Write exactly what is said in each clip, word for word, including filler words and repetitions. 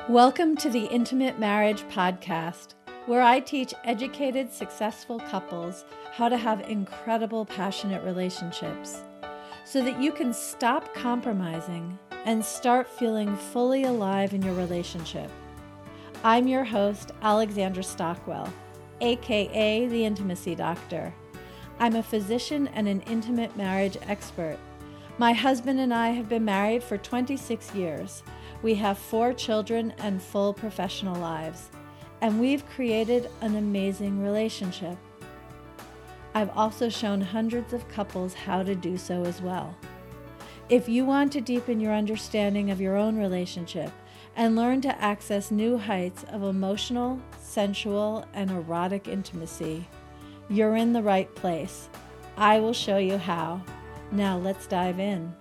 Welcome to the Intimate Marriage Podcast, where I teach educated, successful couples how to have incredible, passionate relationships so that you can stop compromising and start feeling fully alive in your relationship. I'm your host, Alexandra Stockwell, aka the Intimacy Doctor. I'm a physician and an intimate marriage expert. My husband and I have been married for twenty-six years. We have four children and full professional lives, and we've created an amazing relationship. I've also shown hundreds of couples how to do so as well. If you want to deepen your understanding of your own relationship and learn to access new heights of emotional, sensual, and erotic intimacy, you're in the right place. I will show you how. Now let's dive in.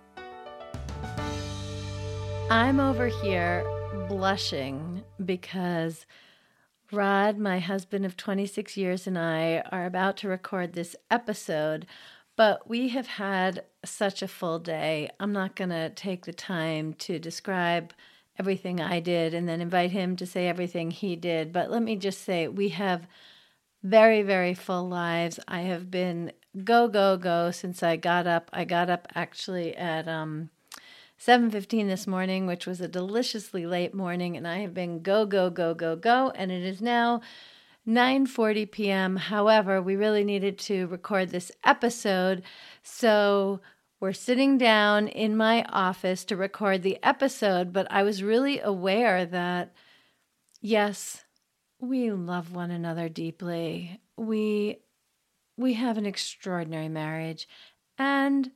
I'm over here blushing because Rod, my husband of twenty-six years, and I are about to record this episode, but we have had such a full day. I'm not going to take the time to describe everything I did and then invite him to say everything he did, but let me just say we have very, very full lives. I have been go, go, go since I got up. I got up actually at um. seven fifteen this morning, which was a deliciously late morning, and I have been go, go, go, go, go, and it is now nine forty p.m. However, we really needed to record this episode, so we're sitting down in my office to record the episode, but I was really aware that, yes, we love one another deeply. We, we have an extraordinary marriage, and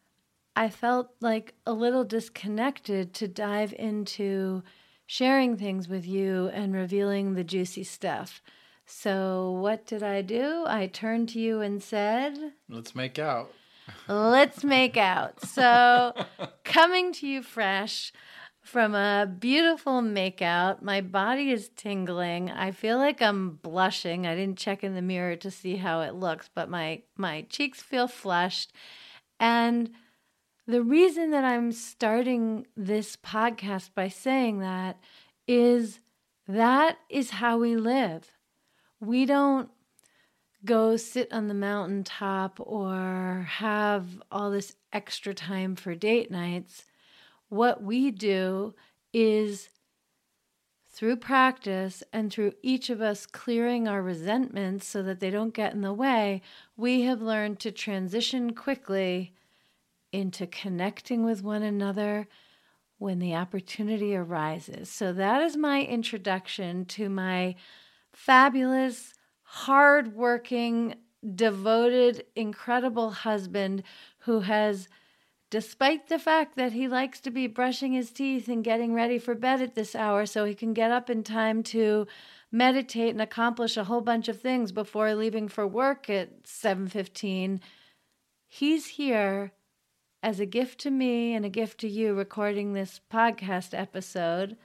I felt like a little disconnected to dive into sharing things with you and revealing the juicy stuff. So what did I do? I turned to you and said, let's make out. Let's make out. So coming to you fresh from a beautiful makeout, my body is tingling. I feel like I'm blushing. I didn't check in the mirror to see how it looks, but my, my cheeks feel flushed. And the reason that I'm starting this podcast by saying that is that is how we live. We don't go sit on the mountaintop or have all this extra time for date nights. What we do is through practice and through each of us clearing our resentments so that they don't get in the way, we have learned to transition quickly into connecting with one another when the opportunity arises. So that is my introduction to my fabulous, hardworking, devoted, incredible husband who has, despite the fact that he likes to be brushing his teeth and getting ready for bed at this hour so he can get up in time to meditate and accomplish a whole bunch of things before leaving for work at seven fifteen, he's here as a gift to me and a gift to you recording this podcast episode.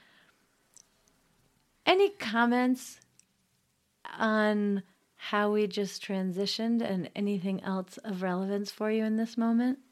Any comments on how we just transitioned and anything else of relevance for you in this moment?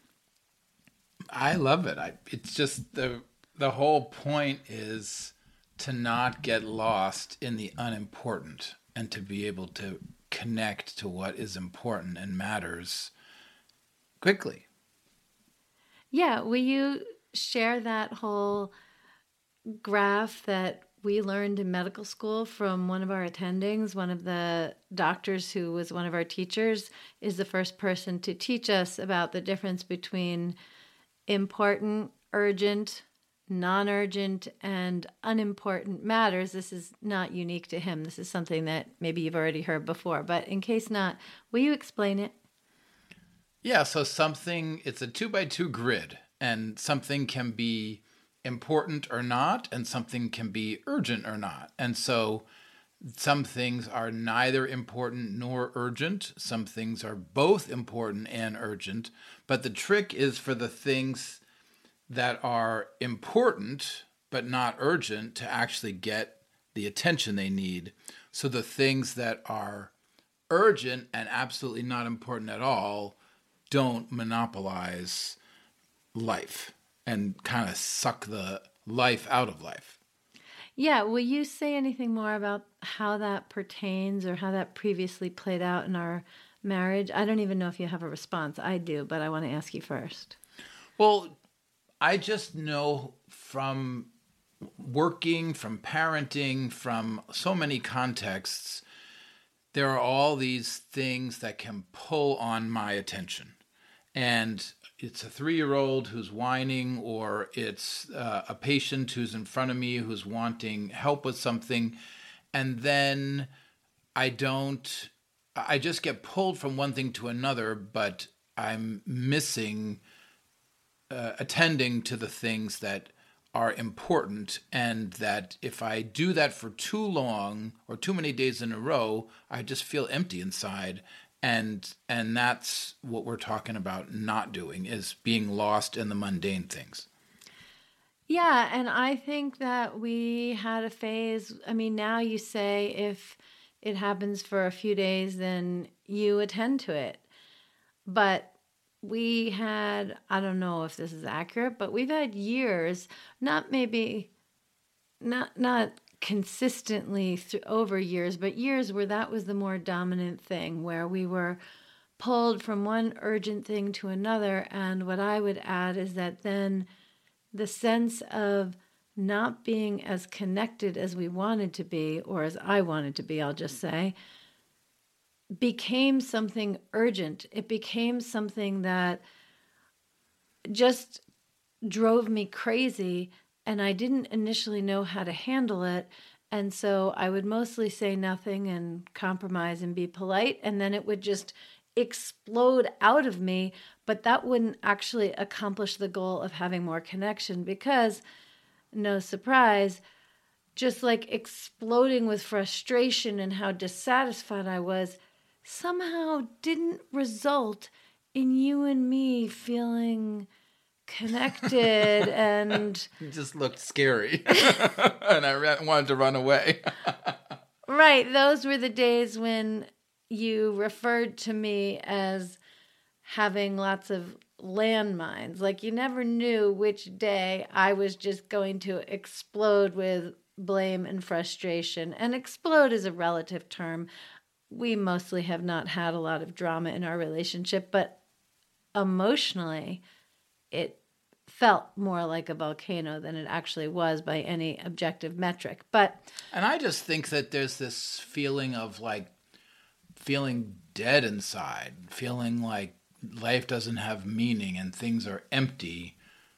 I love it. I, it's just the the whole point is to not get lost in the unimportant and to be able to connect to what is important and matters quickly. Yeah, will you share that whole graph that we learned in medical school from one of our attendings? One of the doctors who was one of our teachers is the first person to teach us about the difference between important, urgent, non-urgent, and unimportant matters. This is not unique to him. This is something that maybe you've already heard before, but in case not, will you explain it? Yeah, so something, it's a two by two grid, and something can be important or not, and something can be urgent or not. And so some things are neither important nor urgent. Some things are both important and urgent. But the trick is for the things that are important but not urgent to actually get the attention they need. So the things that are urgent and absolutely not important at all don't monopolize life and kind of suck the life out of life. Yeah, will you say anything more about how that pertains or how that previously played out in our marriage? I don't even know if you have a response. I do, but I want to ask you first. Well, I just know from working, from parenting, from so many contexts, there are all these things that can pull on my attention. And it's a three-year-old who's whining, or it's uh, a patient who's in front of me who's wanting help with something. And then I don't, I just get pulled from one thing to another, but I'm missing uh, attending to the things that are important, and that if I do that for too long or too many days in a row, I just feel empty inside. And and that's what we're talking about not doing, is being lost in the mundane things. Yeah, and I think that we had a phase. I mean, now you say if it happens for a few days, then you attend to it. But we had, I don't know if this is accurate, but we've had years, not maybe, not not consistently through, over years, but years where that was the more dominant thing, where we were pulled from one urgent thing to another. And what I would add is that then the sense of not being as connected as we wanted to be, or as I wanted to be, I'll just say, became something urgent. It became something that just drove me crazy, and I didn't initially know how to handle it. And so I would mostly say nothing and compromise and be polite, and then it would just explode out of me. But that wouldn't actually accomplish the goal of having more connection, because, no surprise, just like exploding with frustration and how dissatisfied I was, somehow didn't result in you and me feeling connected. And It just looked scary. And I ran, wanted to run away. right, those were the days when you referred to me as having lots of landmines. Like, you never knew which day I was just going to explode with blame and frustration. And explode is a relative term. We mostly have not had a lot of drama in our relationship, but emotionally, it felt more like a volcano than it actually was by any objective metric. But And I just think that there's this feeling of like feeling dead inside, feeling like life doesn't have meaning and things are empty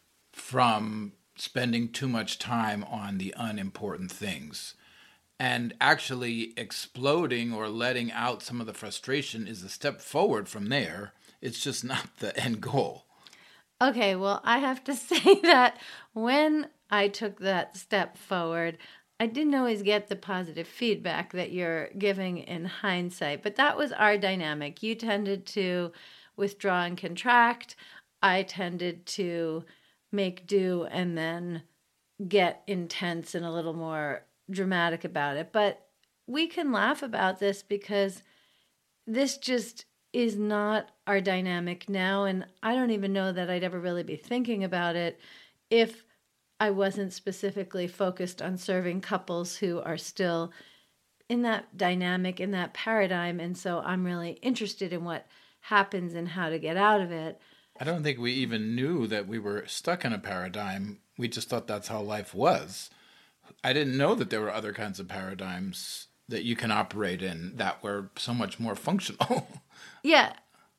from spending too much time on the unimportant things. And actually exploding or letting out some of the frustration is a step forward from there. It's just not the end goal. okay, well, I have to say that when I took that step forward, I didn't always get the positive feedback that you're giving in hindsight, but that was our dynamic. You tended to withdraw and contract. I tended to make do and then get intense and a little more dramatic about it. But we can laugh about this because this just is not our dynamic now. And I don't even know that I'd ever really be thinking about it if I wasn't specifically focused on serving couples who are still in that dynamic, in that paradigm. And so I'm really interested in what happens and how to get out of it. I don't think we even knew that we were stuck in a paradigm. We just thought that's how life was. I didn't know that there were other kinds of paradigms that you can operate in that were so much more functional. Yeah.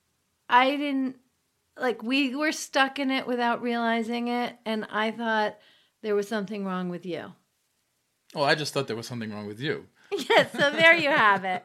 I didn't, like, we were stuck in it without realizing it. And I thought there was something wrong with you. Well, I just thought there was something wrong with you. Yes, so there you have it.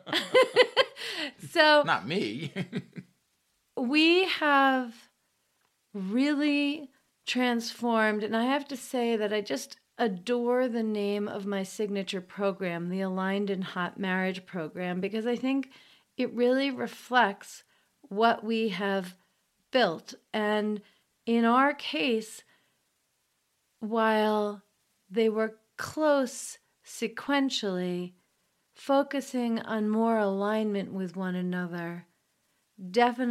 So Not me. we have really transformed, and I have to say that I just adore the name of my signature program, the Aligned and Hot Marriage Program, because I think it really reflects what we have built. And in our case, while they were close sequentially, focusing on more alignment with one another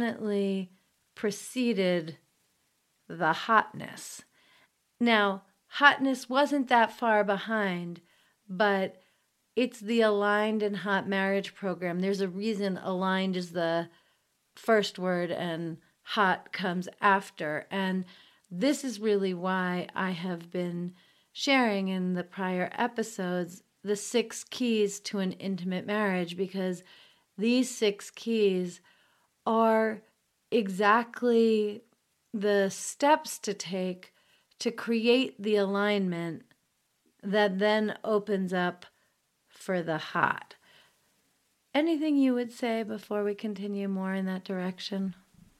definitely preceded the hotness. Now, hotness wasn't that far behind, but it's the Aligned and Hot Marriage Program. There's a reason aligned is the first word and hot comes after. And this is really why I have been sharing in the prior episodes the six keys to an intimate marriage, because these six keys are exactly the steps to take to create the alignment that then opens up for the hot. Anything you would say before we continue more in that direction?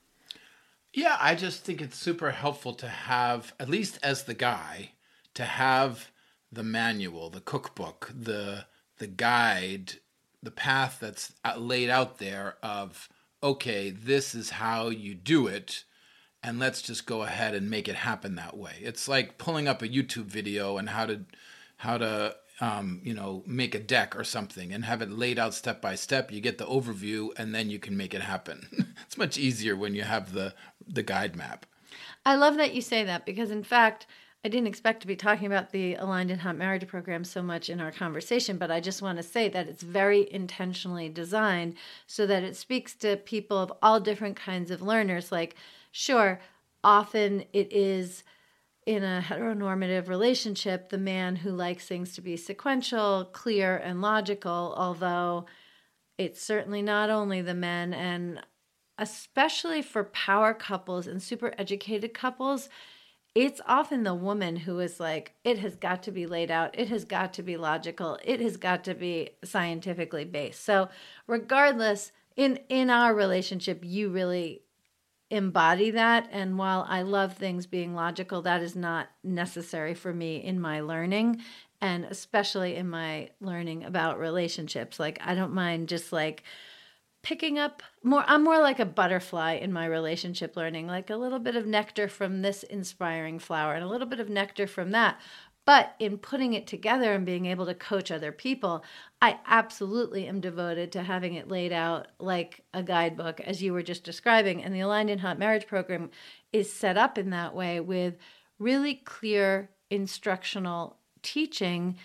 Yeah, I just think it's super helpful to have, at least as the guy, to have the manual, the cookbook, the the guide, the path that's laid out there of, okay, this is how you do it, and let's just go ahead and make it happen that way. It's like pulling up a YouTube video and how to how to um, you know, make a deck or something and have it laid out step by step. You get the overview and then you can make it happen. It's much easier when you have the the guide map. I love that you say that, because in fact, I didn't expect to be talking about the Aligned and Hot Marriage Program so much in our conversation, but I just want to say that it's very intentionally designed so that it speaks to people of all different kinds of learners. Like, sure, often it is in a heteronormative relationship, the man who likes things to be sequential, clear, and logical, although it's certainly not only the men. And especially for power couples and super educated couples, it's often the woman who is like, it has got to be laid out. It has got to be logical. It has got to be scientifically based. So regardless, in, in our relationship, you really embody that. And while I love things being logical, that is not necessary for me in my learning, and especially in my learning about relationships. Like, I don't mind just like picking up more. I'm more like a butterfly in my relationship learning, like a little bit of nectar from this inspiring flower and a little bit of nectar from that. But in putting it together and being able to coach other people, I absolutely am devoted to having it laid out like a guidebook, as you were just describing. And the Aligned and Hot Marriage Program is set up in that way, with really clear instructional teaching,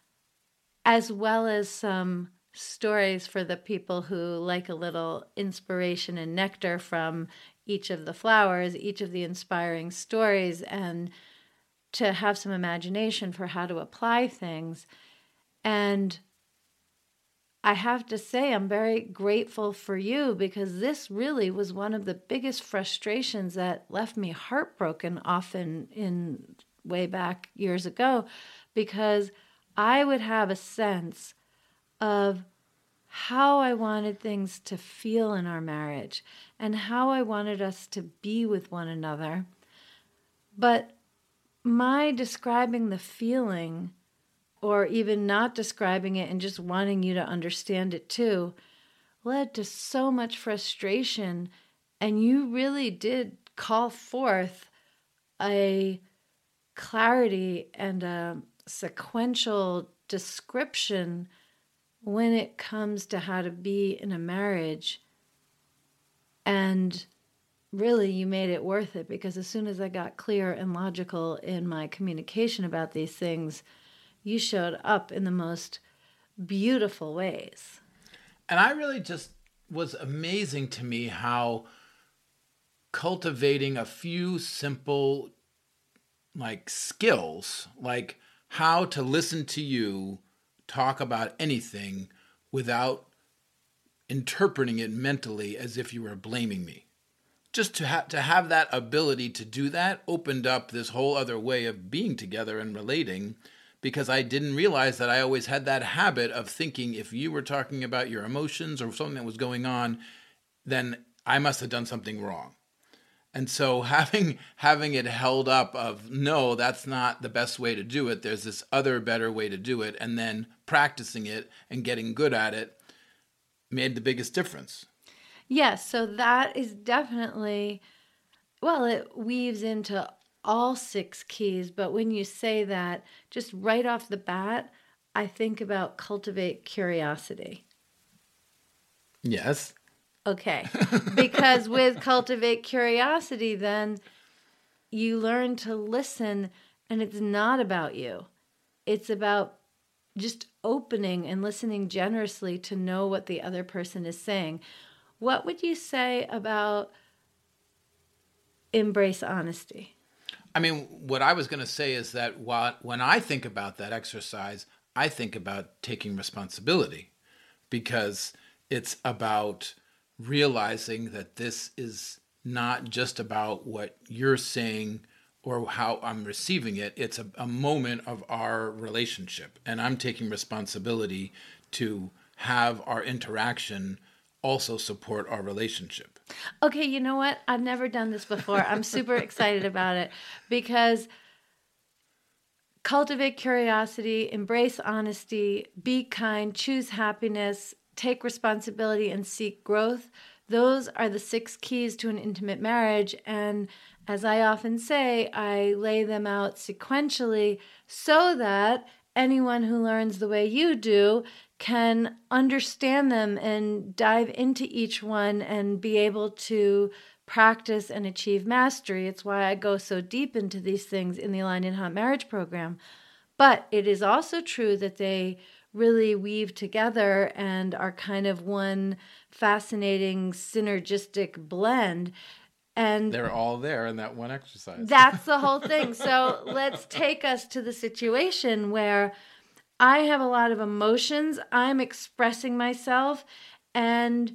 as well as some stories for the people who like a little inspiration and nectar from each of the flowers, each of the inspiring stories, and to have some imagination for how to apply things. And I have to say, I'm very grateful for you, because this really was one of the biggest frustrations that left me heartbroken often in way back years ago, because I would have a sense of how I wanted things to feel in our marriage and how I wanted us to be with one another. But my describing the feeling, or even not describing it and just wanting you to understand it too, led to so much frustration. And you really did call forth a clarity and a sequential description when it comes to how to be in a marriage. And really, you made it worth it, because as soon as I got clear and logical in my communication about these things, you showed up in the most beautiful ways. And I really just was amazing to me how cultivating a few simple like skills, like how to listen to you talk about anything without interpreting it mentally as if you were blaming me. Just to have to have that ability to do that opened up this whole other way of being together and relating, because I didn't realize that I always had that habit of thinking if you were talking about your emotions or something that was going on, then I must have done something wrong. And so having having it held up of, no, that's not the best way to do it. There's this other better way to do it. And then practicing it and getting good at it made the biggest difference. Yes, so that is definitely, well, it weaves into all six keys. But when you say that, just right off the bat, I think about cultivate curiosity. Yes. Okay. Because with cultivate curiosity, then you learn to listen And it's not about you. It's about just opening and listening generously to know what the other person is saying. What would you say about embrace honesty? I mean, what I was going to say is that while, when I think about that exercise, I think about taking responsibility, because it's about realizing that this is not just about what you're saying or how I'm receiving it. It's a, a moment of our relationship, and I'm taking responsibility to have our interaction also support our relationship. Okay, you know what? I've never done this before. I'm super excited about it because cultivate curiosity, embrace honesty, be kind, choose happiness, take responsibility, and seek growth. Those are the six keys to an intimate marriage. And as I often say, I lay them out sequentially so that anyone who learns the way you do can understand them and dive into each one and be able to practice and achieve mastery. It's why I go so deep into these things in the Aligned and Hot Marriage program. But it is also true that they really weave together and are kind of one fascinating synergistic blend. And they're all there in that one exercise. That's the whole thing. So let's take us to the situation where I have a lot of emotions. I'm expressing myself, and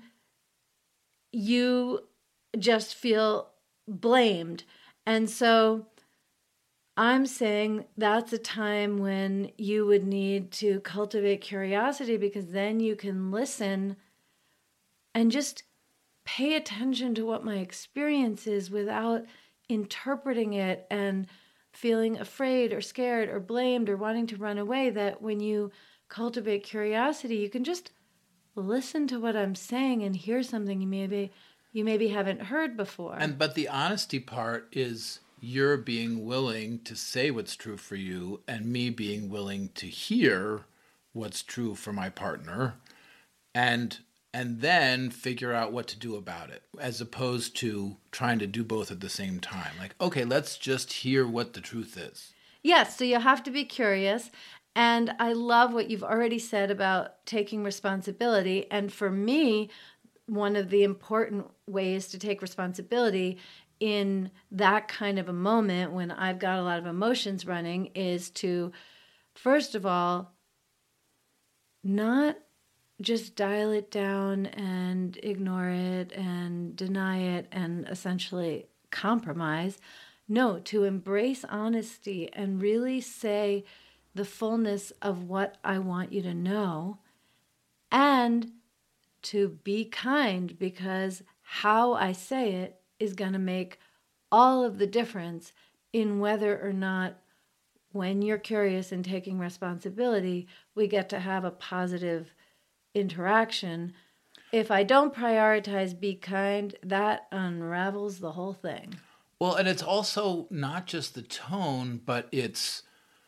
you just feel blamed. And so I'm saying that's a time when you would need to cultivate curiosity, because then you can listen and just pay attention to what my experience is without interpreting it and feeling afraid or scared or blamed or wanting to run away. That when you cultivate curiosity, you can just listen to what I'm saying and hear something you maybe you maybe haven't heard before. And but the honesty part is you're being willing to say what's true for you, and me being willing to hear what's true for my partner, and and then figure out what to do about it, as opposed to trying to do both at the same time. Like, okay, let's just hear what the truth is. Yes, so you have to be curious. And I love what you've already said about taking responsibility. And for me, one of the important ways to take responsibility in that kind of a moment when I've got a lot of emotions running is to, first of all, not just dial it down and ignore it and deny it and essentially compromise. No, to embrace honesty and really say the fullness of what I want you to know, and to be kind, because how I say it is going to make all of the difference in whether or not, when you're curious and taking responsibility, we get to have a positive interaction. If I don't prioritize be kind, that unravels the whole thing. Well, and it's also not just the tone, but it's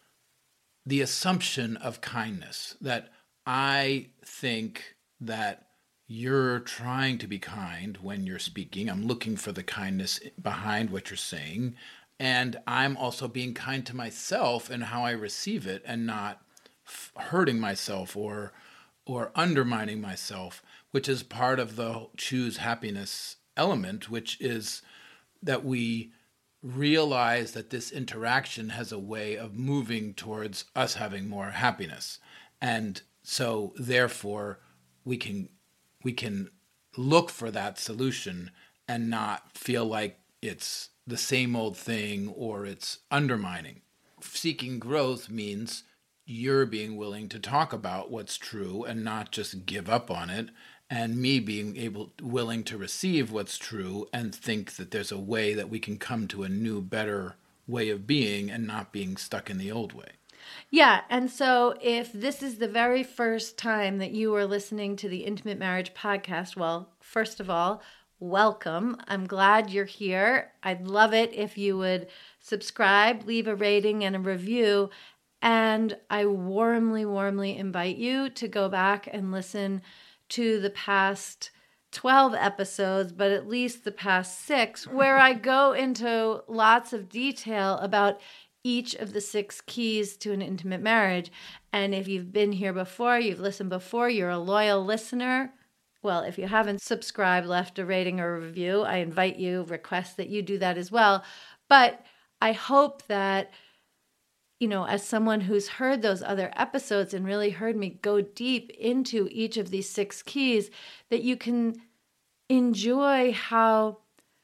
the assumption of kindness, that I think that you're trying to be kind when you're speaking. I'm looking for the kindness behind what you're saying. And I'm also being kind to myself and how I receive it, and not f- hurting myself or or undermining myself, which is part of the choose happiness element, which is that we realize that this interaction has a way of moving towards us having more happiness. And so therefore we can we can look for that solution and not feel like it's the same old thing or it's undermining. Seeking growth means you're being willing to talk about what's true and not just give up on it, and me being able willing to receive what's true and think that there's a way that we can come to a new, better way of being and not being stuck in the old way. Yeah, and so if this is the very first time that you are listening to the Intimate Marriage Podcast, well, first of all, welcome. I'm glad you're here. I'd love it if you would subscribe, leave a rating and a review, and I warmly, warmly invite you to go back and listen to the past twelve episodes, but at least the past six, where I go into lots of detail about each of the six keys to an intimate marriage. And if you've been here before, you've listened before, you're a loyal listener. Well, if you haven't subscribed, left a rating or a review, I invite you, request that you do that as well. But I hope that, you know, as someone who's heard those other episodes and really heard me go deep into each of these six keys, that you can enjoy how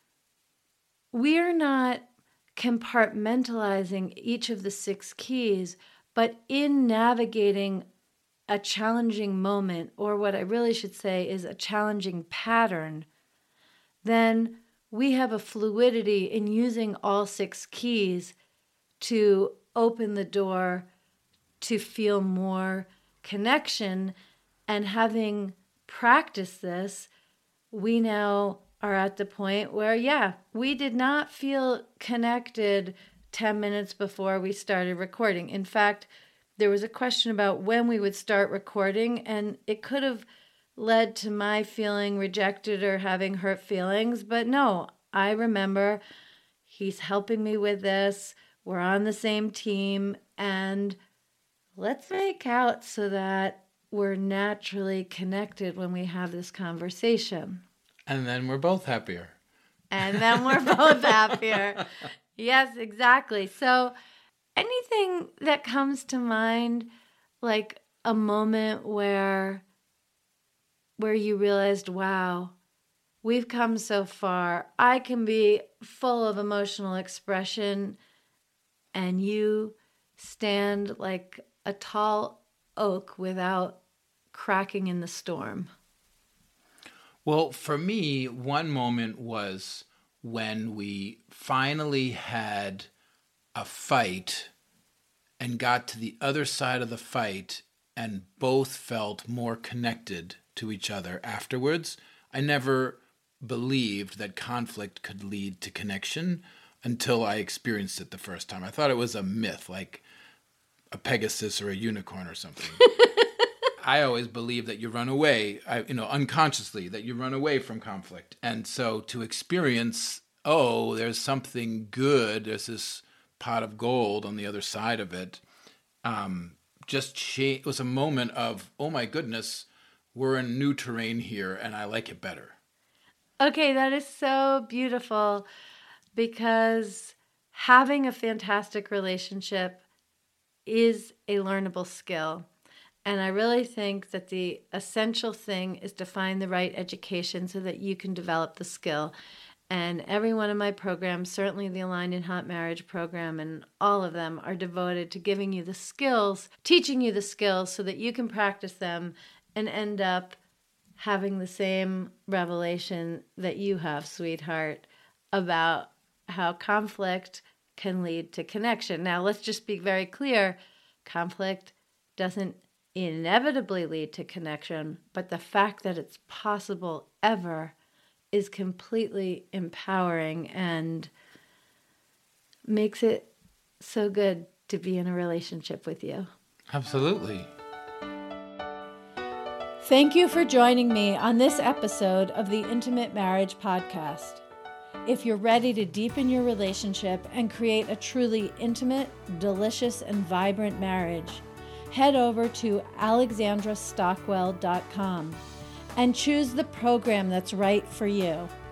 we're not compartmentalizing each of the six keys, but in navigating a challenging moment, or what I really should say is a challenging pattern, then we have a fluidity in using all six keys to open the door to feel more connection. And having practiced this, we now are at the point where, yeah, we did not feel connected ten minutes before we started recording. In fact, there was a question about when we would start recording, and it could have led to my feeling rejected or having hurt feelings. But no, I remember he's helping me with this. We're on the same team, and let's make out so that we're naturally connected when we have this conversation. And then we're both happier. And then we're both happier. Yes, exactly. So anything that comes to mind, like a moment where where you realized, wow, we've come so far. I can be full of emotional expression, and you stand like a tall oak without cracking in the storm. Well, for me, one moment was when we finally had a fight and got to the other side of the fight and both felt more connected to each other afterwards. I never believed that conflict could lead to connection until I experienced it the first time. I thought it was a myth, like a Pegasus or a unicorn or something. I always believed that you run away, I, you know, unconsciously, that you run away from conflict. And so to experience, oh, there's something good, there's this pot of gold on the other side of it, um, just cha- it was a moment of, oh my goodness, we're in new terrain here and I like it better. Okay, that is so beautiful, because having a fantastic relationship is a learnable skill. And I really think that the essential thing is to find the right education so that you can develop the skill. And every one of my programs, certainly the Aligned in Hot Marriage program, and all of them are devoted to giving you the skills, teaching you the skills so that you can practice them and end up having the same revelation that you have, sweetheart, about how conflict can lead to connection. Now, let's just be very clear. Conflict doesn't inevitably lead to connection, but the fact that it's possible ever is completely empowering and makes it so good to be in a relationship with you. Absolutely. Thank you for joining me on this episode of the Intimate Marriage Podcast. If you're ready to deepen your relationship and create a truly intimate, delicious, and vibrant marriage, head over to alexandra stockwell dot com and choose the program that's right for you.